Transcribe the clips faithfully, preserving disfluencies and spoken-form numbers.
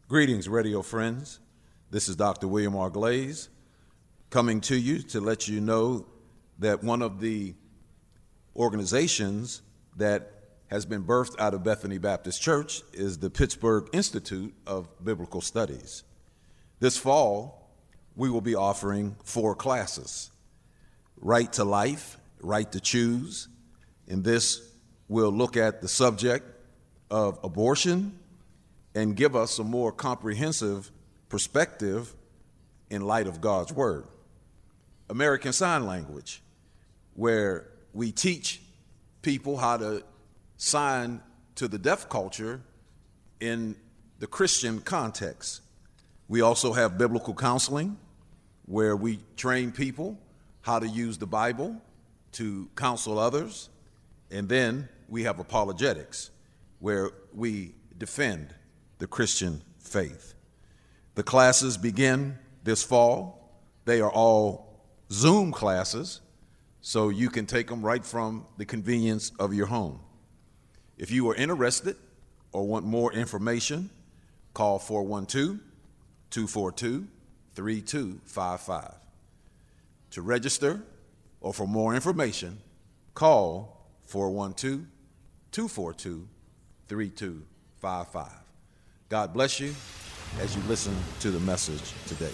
Greetings, radio friends. This is Doctor William R. Glaze coming to you to let you know that one of the organizations that has been birthed out of Bethany Baptist Church is the Pittsburgh Institute of Biblical Studies. This fall, we will be offering four classes: Right to Life, Right to Choose. In this, we'll look at the subject of abortion and give us a more comprehensive perspective in light of God's Word. American Sign Language, where we teach people how to sign to the deaf culture in the Christian context. We also have biblical counseling, where we train people how to use the Bible to counsel others. And then we have apologetics, where we defend the Christian faith. The classes begin this fall. They are all Zoom classes, so you can take them right from the convenience of your home. If you are interested or want more information, call four one two, two four two, three two five five. To register or for more information, call four one two, two four two, three two five five. God bless you as you listen to the message today.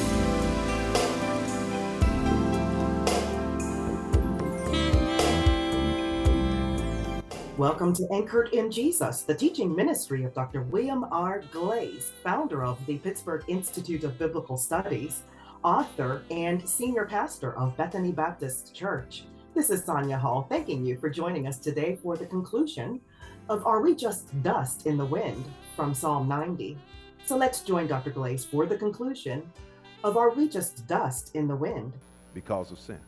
Welcome to Anchored in Jesus, the teaching ministry of Doctor William R. Glaze, founder of the Pittsburgh Institute of Biblical Studies, author and senior pastor of Bethany Baptist Church. This is Sonia Hall, thanking you for joining us today for the conclusion of Are We Just Dust in the Wind from Psalm ninety. So let's join Doctor Glaze for the conclusion of Are We Just Dust in the Wind? Because of sin.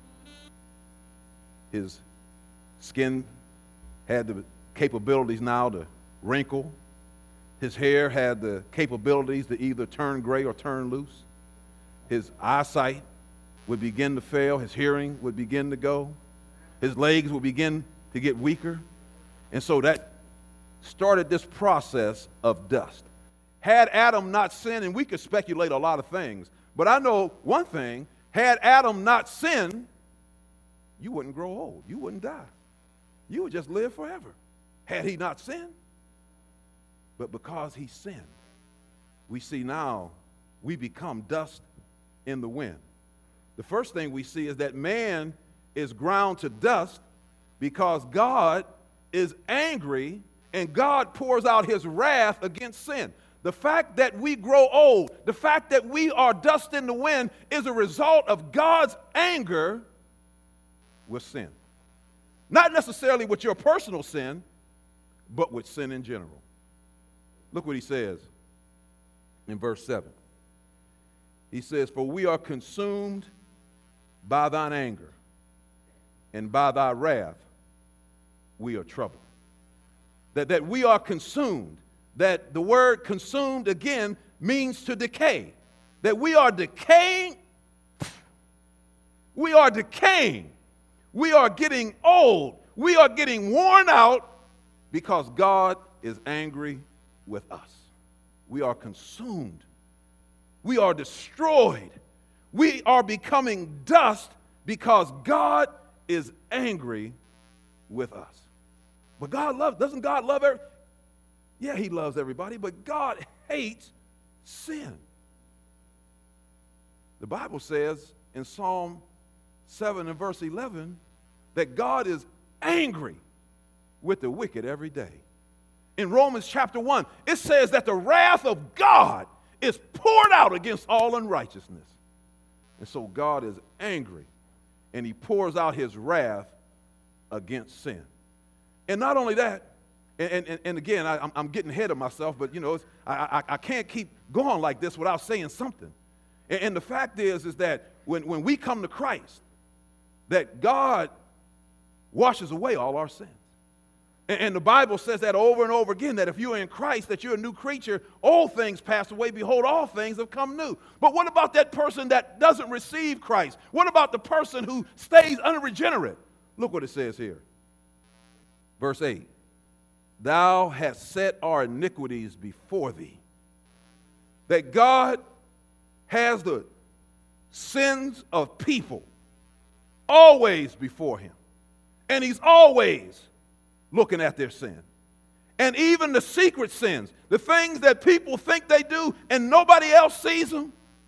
His skin had the capabilities now to wrinkle. His hair had the capabilities to either turn gray or turn loose. His eyesight would begin to fail. His hearing would begin to go. His legs would begin to get weaker. And so that started this process of dust. Had Adam not sinned, and we could speculate a lot of things, but I know one thing: had Adam not sinned, you wouldn't grow old. You wouldn't die. You would just live forever, had he not sinned. But because he sinned, we see now we become dust in the wind. The first thing we see is that man is ground to dust because God is angry and God pours out his wrath against sin. The fact that we grow old, the fact that we are dust in the wind is a result of God's anger with sin. Not necessarily with your personal sin, but with sin in general. Look what he says in verse seven. He says, "For we are consumed by thine anger, and by thy wrath we are troubled." That, that we are consumed. That the word consumed again means to decay. That we are decaying. We are decaying. We are getting old. We are getting worn out because God is angry with us. We are consumed. We are destroyed. We are becoming dust because God is angry with us. But God loves, doesn't God love everybody? Yeah, he loves everybody, but God hates sin. The Bible says in Psalm seven and verse eleven that God is angry with the wicked every day. In Romans chapter one, it says that the wrath of God is poured out against all unrighteousness. And so God is angry, and he pours out his wrath against sin. And not only that, and, and, and again, I, I'm getting ahead of myself, but you know, it's, I, I, I can't keep going like this without saying something. And, and the fact is, is that when, when we come to Christ, that God washes away all our sins. And, and the Bible says that over and over again, that if you're in Christ, that you're a new creature, all things pass away, behold, all things have come new. But what about that person that doesn't receive Christ? What about the person who stays unregenerate? Look what it says here. Verse eight. Thou hast set our iniquities before thee, that God has the sins of people always before him. And he's always looking at their sin. And even the secret sins, the things that people think they do and nobody else sees them,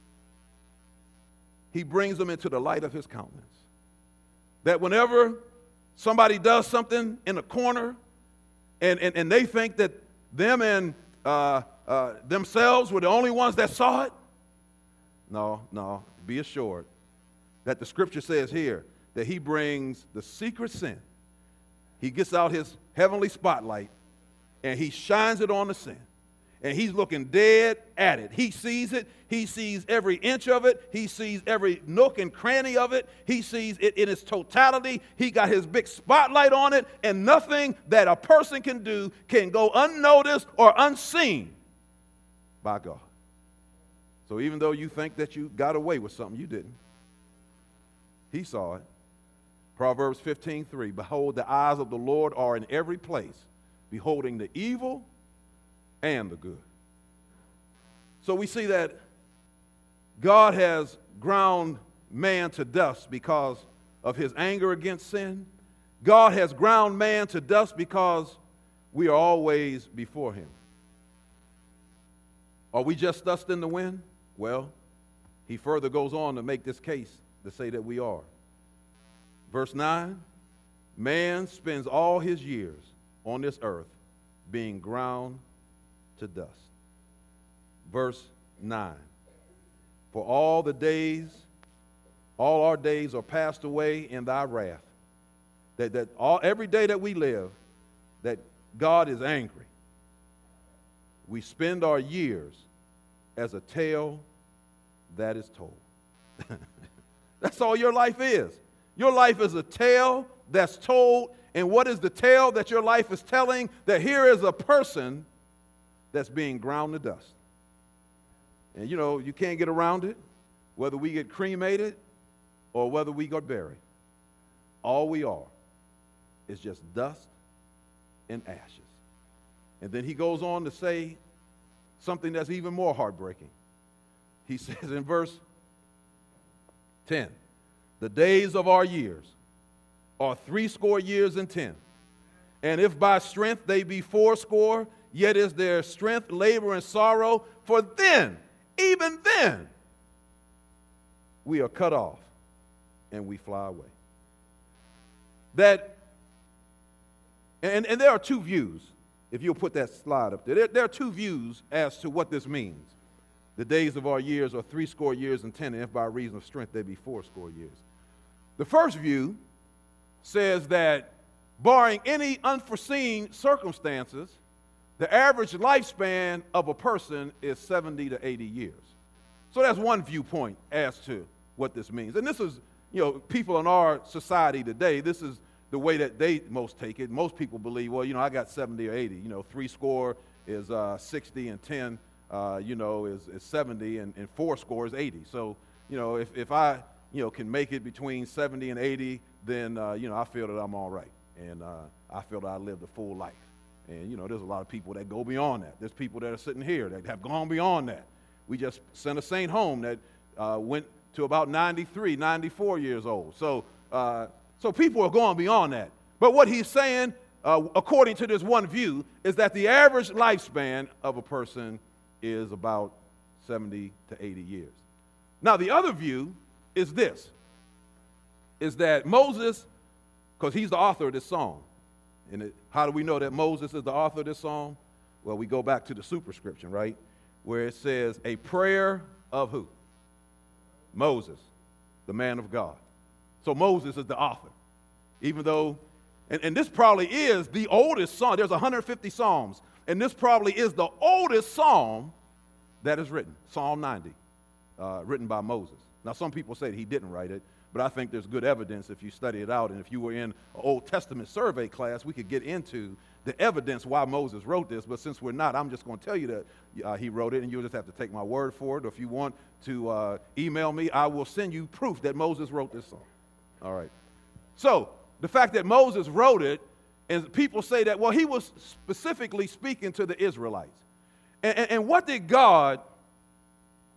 he brings them into the light of his countenance. That whenever somebody does something in a corner and, and, and they think that them and uh, uh, themselves were the only ones that saw it, no, no, be assured that the scripture says here that he brings the secret sin. He gets out his heavenly spotlight and he shines it on the sin. And he's looking dead at it. He sees it. He sees every inch of it. He sees every nook and cranny of it. He sees it in its totality. He got his big spotlight on it, and nothing that a person can do can go unnoticed or unseen by God. So even though you think that you got away with something, you didn't. He saw it. Proverbs fifteen three, behold, the eyes of the Lord are in every place, beholding the evil and the good. So we see that God has ground man to dust because of his anger against sin. God has ground man to dust because we are always before him. Are we just dust in the wind? Well, he further goes on to make this case to say that we are. Verse nine, man spends all his years on this earth being ground to dust. Verse nine, for all the days, all our days are passed away in thy wrath. That, that all, every day that we live, that God is angry. We spend our years as a tale that is told. That's all your life is. Your life is a tale that's told. And what is the tale that your life is telling? That here is a person that's being ground to dust. And you know, you can't get around it, whether we get cremated or whether we get buried. All we are is just dust and ashes. And then he goes on to say something that's even more heartbreaking. He says in verse ten, the days of our years are threescore years and ten. And if by strength they be fourscore, yet is their strength labor and sorrow. For then, even then, we are cut off and we fly away. That, and, and there are two views, if you'll put that slide up there. there. There are two views as to what this means. The days of our years are threescore years and ten, and if by reason of strength they be fourscore years. The first view says that, barring any unforeseen circumstances, the average lifespan of a person is seventy to eighty years. So that's one viewpoint as to what this means. And this is, you know, people in our society today, this is the way that they most take it. Most people believe, well, you know, I got seventy or eighty. You know, three score is uh, sixty and ten, uh, you know, is, is seventy, and, and four score is eighty. So, you know, if, if I, you know, can make it between seventy and eighty, then, uh, you know, I feel that I'm all right. And uh, I feel that I lived a full life. And, you know, there's a lot of people that go beyond that. There's people that are sitting here that have gone beyond that. We just sent a saint home that uh, went to about ninety-three, ninety-four years old. So, uh, so people are going beyond that. But what he's saying, uh, according to this one view, is that the average lifespan of a person is about seventy to eighty years. Now, the other view is this, is that Moses, because he's the author of this song, and it, how do we know that Moses is the author of this song? Well, we go back to the superscription, right, where it says, a prayer of who? Moses, the man of God. So Moses is the author, even though, and, and this probably is the oldest psalm. There's one hundred fifty psalms, and this probably is the oldest psalm that is written, Psalm ninety, uh, written by Moses. Now, some people say that he didn't write it, but I think there's good evidence if you study it out. And if you were in an Old Testament survey class, we could get into the evidence why Moses wrote this. But since we're not, I'm just going to tell you that uh, he wrote it, and you'll just have to take my word for it. Or if you want to uh, email me, I will send you proof that Moses wrote this song. All right. So the fact that Moses wrote it, and people say that, well, he was specifically speaking to the Israelites. And, and, and what did God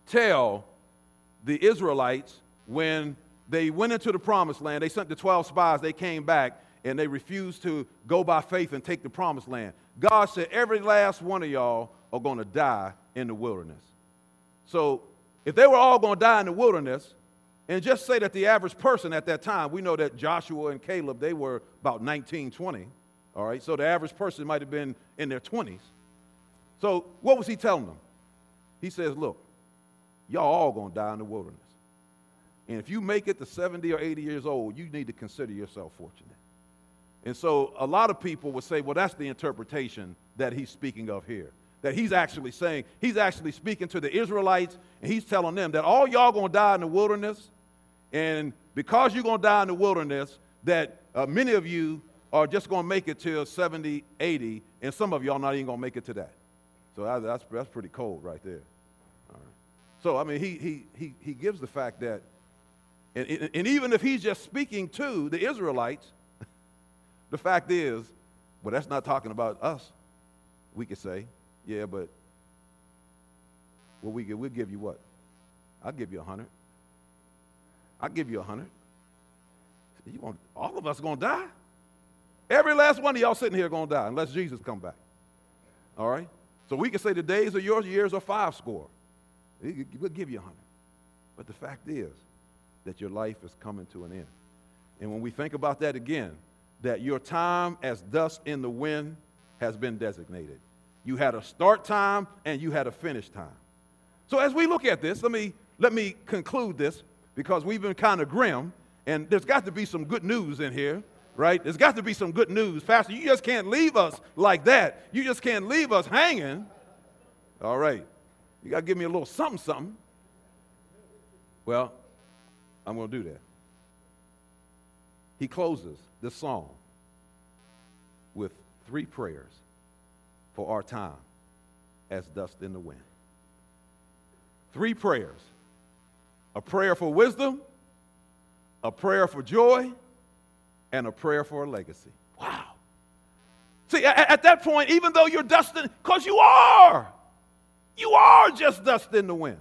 tell the Israelites when they went into the promised land. They sent the twelve spies, they came back, and they refused to go by faith and take the promised land. God said, every last one of y'all are going to die in the wilderness. So if they were all going to die in the wilderness, and just say that the average person at that time, we know that Joshua and Caleb, they were about nineteen, twenty, all right? So the average person might have been in their twenties. So what was he telling them? He says, look, y'all all going to die in the wilderness. And if you make it to seventy or eighty years old, you need to consider yourself fortunate. And so a lot of people would say, well, that's the interpretation that he's speaking of here. That he's actually saying, he's actually speaking to the Israelites, and he's telling them that all y'all going to die in the wilderness, and because you're going to die in the wilderness, that uh, many of you are just going to make it till seventy, eighty, and some of y'all not even going to make it to that. So that, that's, that's pretty cold right there. All right. So, I mean, he, he, he, he gives the fact that, and, and even if he's just speaking to the Israelites, the fact is, well, that's not talking about us. We could say, yeah, but what we give, we'll give you what? I'll give you a hundred. I'll give you a hundred. You want all of us are gonna die? Every last one of y'all sitting here gonna die unless Jesus come back. All right? So we can say the days are yours, years are five score. We'll give you a hundred. But the fact is that your life is coming to an end. And when we think about that again, that your time as dust in the wind has been designated. You had a start time and you had a finish time. So as we look at this, let me, let me conclude this, because we've been kind of grim, and there's got to be some good news in here, right? There's got to be some good news. Pastor, you just can't leave us like that. You just can't leave us hanging. All right. You got to give me a little something, something. Well, I'm going to do that. He closes this song with three prayers for our time as dust in the wind. Three prayers. A prayer for wisdom, a prayer for joy, and a prayer for a legacy. Wow. See, at, at that point, even though you're dust in, because you are, you are just dust in the wind.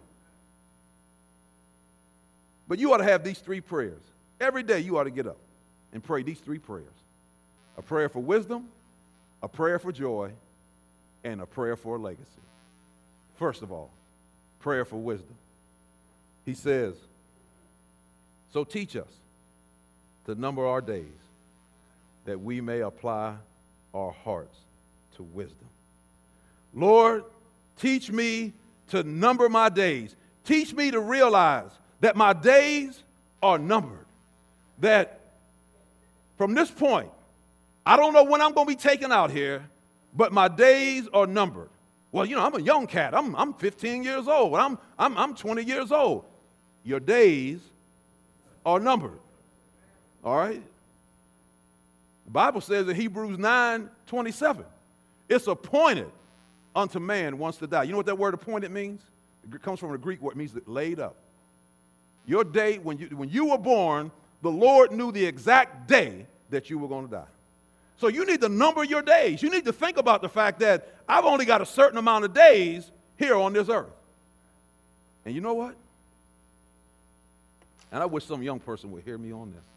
But you ought to have these three prayers. Every day you ought to get up and pray these three prayers. A prayer for wisdom, a prayer for joy, and a prayer for a legacy. First of all, prayer for wisdom. He says, so teach us to number our days, that we may apply our hearts to wisdom. Lord, teach me to number my days. Teach me to realize that my days are numbered. That from this point, I don't know when I'm going to be taken out here, but my days are numbered. Well, you know, I'm a young cat. I'm, I'm fifteen years old. I'm, I'm, I'm twenty years old. Your days are numbered. All right? The Bible says in Hebrews nine twenty-seven, it's appointed unto man once to die. You know what that word appointed means? It comes from the Greek word. It means laid up. Your day, when you, when you were born, the Lord knew the exact day that you were going to die. So you need to number your days. You need to think about the fact that I've only got a certain amount of days here on this earth. And you know what? And I wish some young person would hear me on this.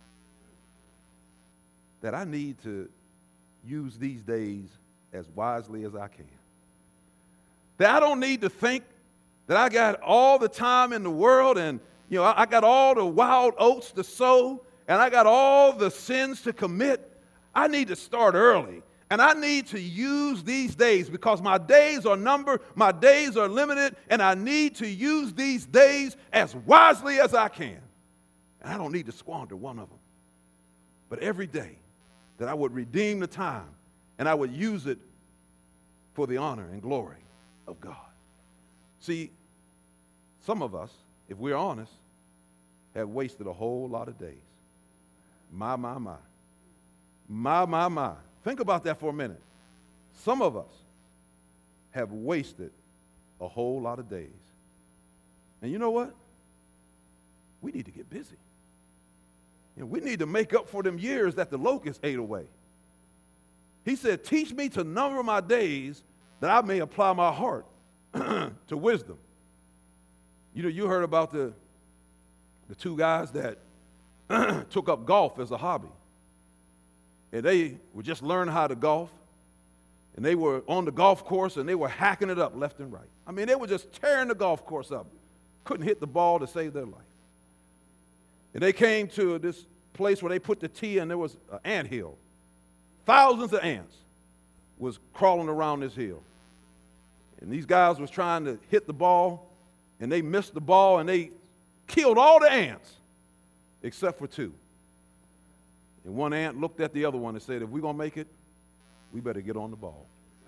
That I need to use these days as wisely as I can. That I don't need to think that I got all the time in the world, and you know, I, I got all the wild oats to sow, and I got all the sins to commit. I need to start early, and I need to use these days because my days are numbered, my days are limited, and I need to use these days as wisely as I can. And I don't need to squander one of them. But every day that I would redeem the time, and I would use it for the honor and glory of God. See, some of us, if we're honest, have wasted a whole lot of days. My, my, my. My, my, my. Think about that for a minute. Some of us have wasted a whole lot of days. And you know what? We need to get busy. You know, we need to make up for them years that the locusts ate away. He said, teach me to number my days that I may apply my heart to wisdom. You know, you heard about the, the two guys that took up golf as a hobby. And they were just learning how to golf. And they were on the golf course, and they were hacking it up left and right. I mean, they were just tearing the golf course up. Couldn't hit the ball to save their life. And they came to this place where they put the tee, and there was an ant hill. Thousands of ants was crawling around this hill. And these guys was trying to hit the ball, and they missed the ball, and they killed all the ants except for two. And one ant looked at the other one and said, if we're going to make it, we better get on the ball.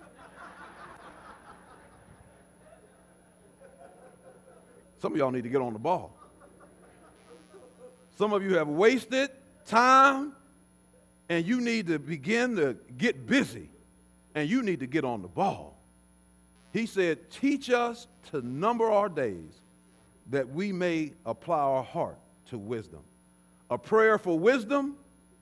Some of y'all need to get on the ball. Some of you have wasted time, and you need to begin to get busy, and you need to get on the ball. He said, teach us to number our days that we may apply our heart to wisdom. A prayer for wisdom,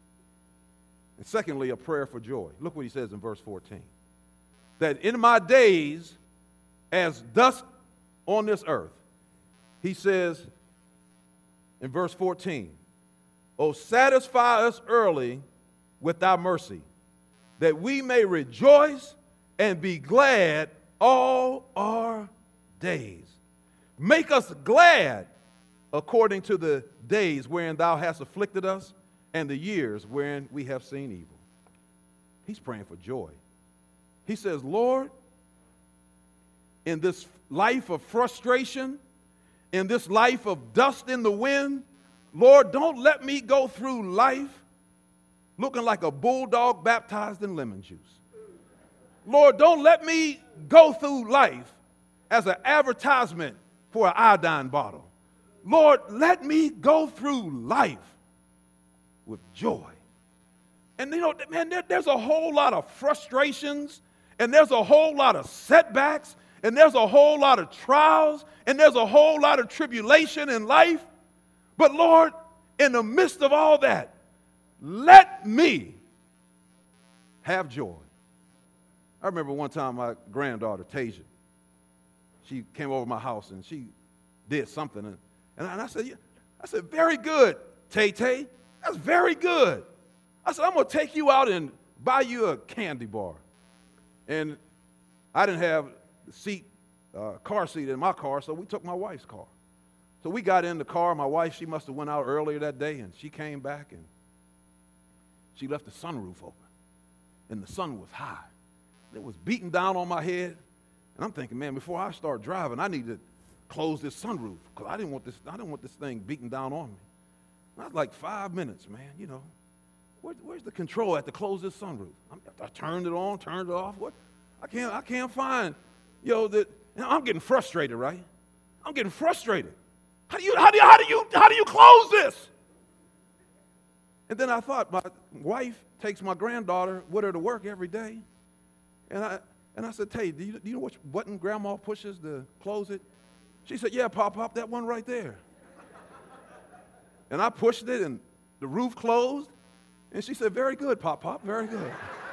and secondly, a prayer for joy. Look what he says in verse fourteen. That in my days as dust on this earth, he says in verse fourteen, oh, satisfy us early with thy mercy, that we may rejoice and be glad all our days. Make us glad according to the days wherein thou hast afflicted us and the years wherein we have seen evil. He's praying for joy. He says, Lord, in this life of frustration, in this life of dust in the wind, Lord, don't let me go through life looking like a bulldog baptized in lemon juice. Lord, don't let me go through life as an advertisement for an iodine bottle. Lord, let me go through life with joy. And you know, man, there, there's a whole lot of frustrations, and there's a whole lot of setbacks, and there's a whole lot of trials, and there's a whole lot of tribulation in life. But Lord, in the midst of all that, let me have joy. I remember one time my granddaughter, Tasia, she came over to my house and she did something. And, and I said, yeah. I said, very good, Tay-Tay. That's very good. I said, I'm going to take you out and buy you a candy bar. And I didn't have the seat, uh, car seat in my car, so we took my wife's car. So we got in the car. My wife, she must have went out earlier that day, and she came back, and she left the sunroof open. And the sun was high. It was beating down on my head. And I'm thinking, man, before I start driving, I need to close this sunroof because I didn't want this, I didn't want this thing beating down on me. Not like five minutes, man, you know. Where, where's the control at to close this sunroof? I'm, I turned it on, turned it off. What? I can't, I can't find, you know, that. You know, I'm getting frustrated, right? I'm getting frustrated. How do you, how do you, how do you, how do you close this? And then I thought, my wife takes my granddaughter with her to work every day. And I, and I said, Tay, do you, do you know which button Grandma pushes to close it? She said, yeah, Pop, Pop, that one right there. And I pushed it, and the roof closed. And she said, very good, Pop, Pop, very good.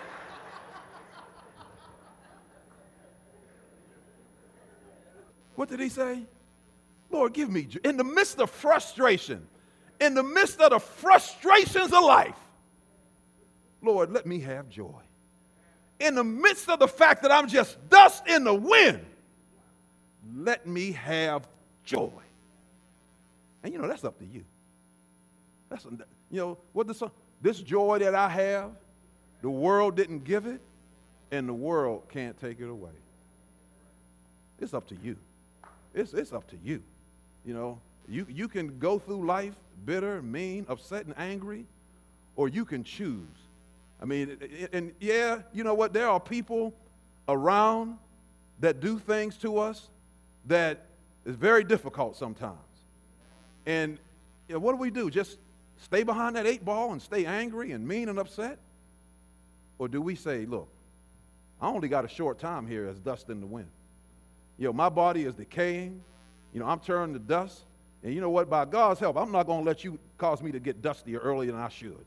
What did he say? Lord, give me joy. In the midst of frustration, in the midst of the frustrations of life, Lord, let me have joy. In the midst of the fact that I'm just dust in the wind, let me have joy. And you know, that's up to you. That's, you know, what this, this joy that I have, the world didn't give it, and the world can't take it away. It's up to you. It's, it's up to you. You know, you, you can go through life bitter, mean, upset, and angry, or you can choose. I mean, and yeah, you know what? There are people around that do things to us that is very difficult sometimes. And you know, what do we do? Just stay behind that eight ball and stay angry and mean and upset? Or do we say, look, I only got a short time here as dust in the wind. You know, my body is decaying. You know, I'm turning to dust. And you know what? By God's help, I'm not going to let you cause me to get dustier earlier than I should.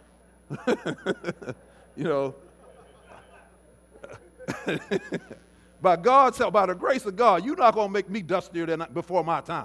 You know, By God's help, by the grace of God, you're not going to make me dustier than before my time.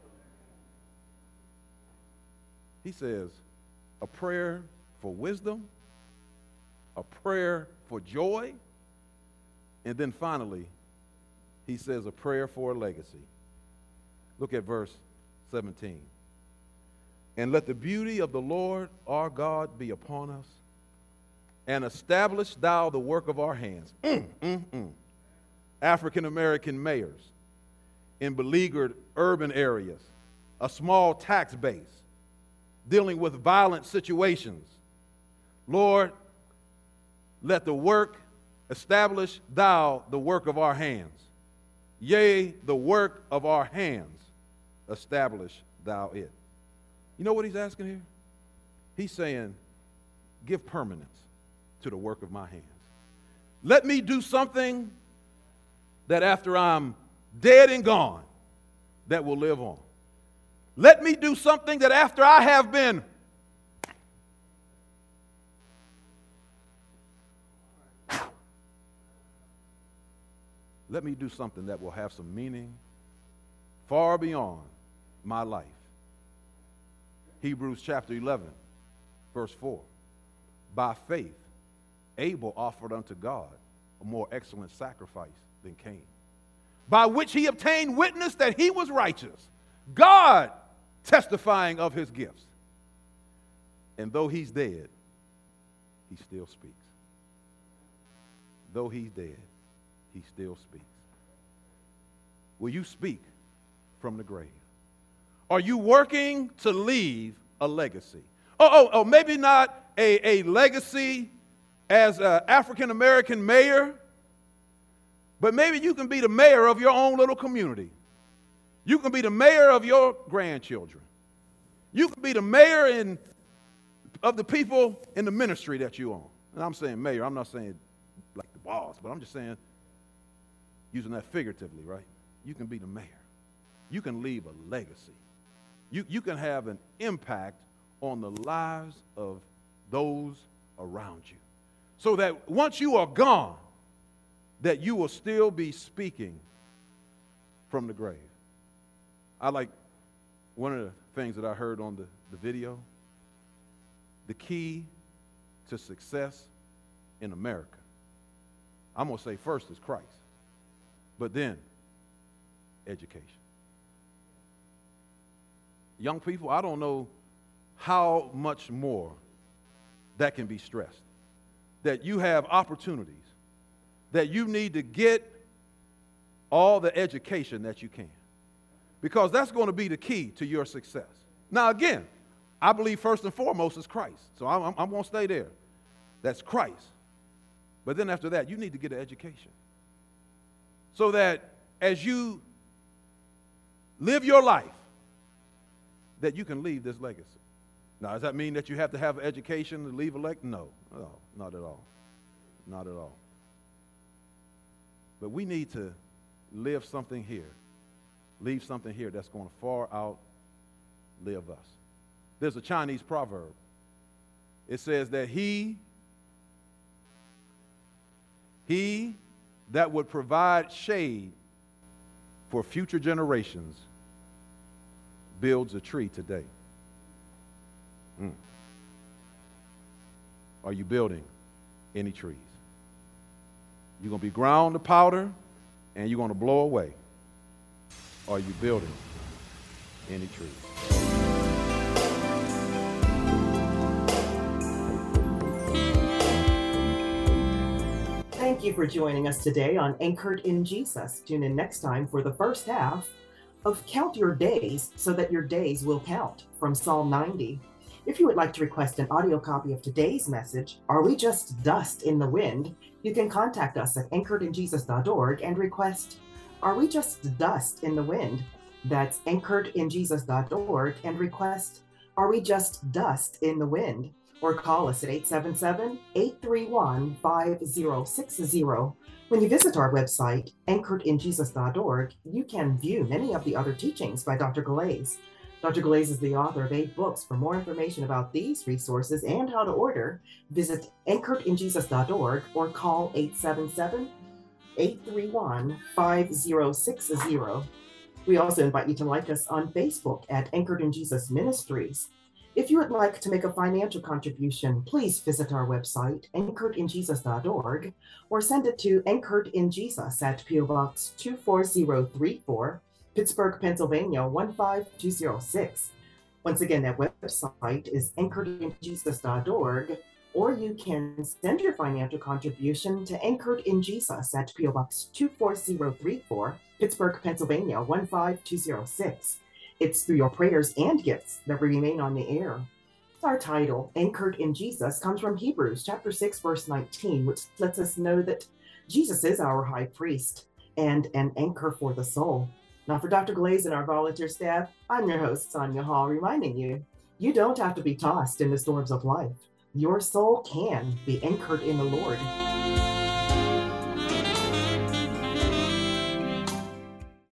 He says, a prayer for wisdom, a prayer for joy, and then finally, he says a prayer for a legacy. Look at verse seventeen. And let the beauty of the Lord our God be upon us, and establish thou the work of our hands. Mm, mm, mm. African American mayors in beleaguered urban areas, a small tax base, dealing with violent situations. Lord, let the work establish thou the work of our hands. Yea, the work of our hands, establish thou it. You know what he's asking here? He's saying, give permanence to the work of my hands. Let me do something that after I'm dead and gone, that will live on. Let me do something that after I have been let me do something that will have some meaning far beyond my life. Hebrews chapter eleven, verse four. By faith, Abel offered unto God a more excellent sacrifice than Cain, by which he obtained witness that he was righteous, God testifying of his gifts. And though he's dead, he still speaks. Though he's dead, he still speaks. Will you speak from the grave? Are you working to leave a legacy? Oh, oh, oh maybe not a, a legacy as an African American mayor, but maybe you can be the mayor of your own little community. You can be the mayor of your grandchildren. You can be the mayor in, of the people in the ministry that you own. And I'm saying mayor, I'm not saying like the boss, but I'm just saying, using that figuratively, right? You can be the mayor. You can leave a legacy. You, you can have an impact on the lives of those around you. So that once you are gone, that you will still be speaking from the grave. I like one of the things that I heard on the, the video. The key to success in America, I'm going to say first is Christ, but then education. Young people, I don't know how much more that can be stressed. That you have opportunities, that you need to get all the education that you can, because that's going to be the key to your success. Now, again, I believe first and foremost is Christ, so I'm, I'm, I'm going to stay there. That's Christ. But then after that, you need to get an education so that as you live your life, that you can leave this legacy. Now, does that mean that you have to have an education to leave a legacy? No, no, not at all. Not at all. But we need to live something here, leave something here that's going to far outlive us. There's a Chinese proverb. It says that he, he that would provide shade for future generations builds a tree today. Mm. Are you building any trees? You're going to be ground to powder and you're going to blow away. Are you building any trees? Thank you for joining us today on Anchored in Jesus. Tune in next time for the first half of Count Your Days so that your days will count from Psalm ninety. If you would like to request an audio copy of today's message, Are We Just Dust in the Wind? You can contact us at anchored in jesus dot org and request Are We Just Dust in the Wind? That's anchored in jesus dot org and request Are We Just Dust in the Wind? Or call us at eight seven seven, eight three one, five zero six zero. When you visit our website, anchored in jesus dot org, you can view many of the other teachings by Doctor Galais. Doctor Galais is the author of eight books. For more information about these resources and how to order, visit anchored in jesus dot org or call eight seven seven, eight three one, five zero six zero. We also invite you to like us on Facebook at Anchored in Jesus Ministries. If you would like to make a financial contribution, please visit our website, anchored in jesus dot org, or send it to Anchored in Jesus at P O Box two four zero three four, Pittsburgh, Pennsylvania one five two zero six. Once again, that website is anchored in jesus dot org, or you can send your financial contribution to Anchored in Jesus at P O Box two four zero three four, Pittsburgh, Pennsylvania one five two zero six. It's through your prayers and gifts that we remain on the air. Our title, Anchored in Jesus, comes from Hebrews chapter six, verse nineteen, which lets us know that Jesus is our high priest and an anchor for the soul. Now, for Doctor Glaze and our volunteer staff, I'm your host, Sonia Hall, reminding you, you don't have to be tossed in the storms of life. Your soul can be anchored in the Lord.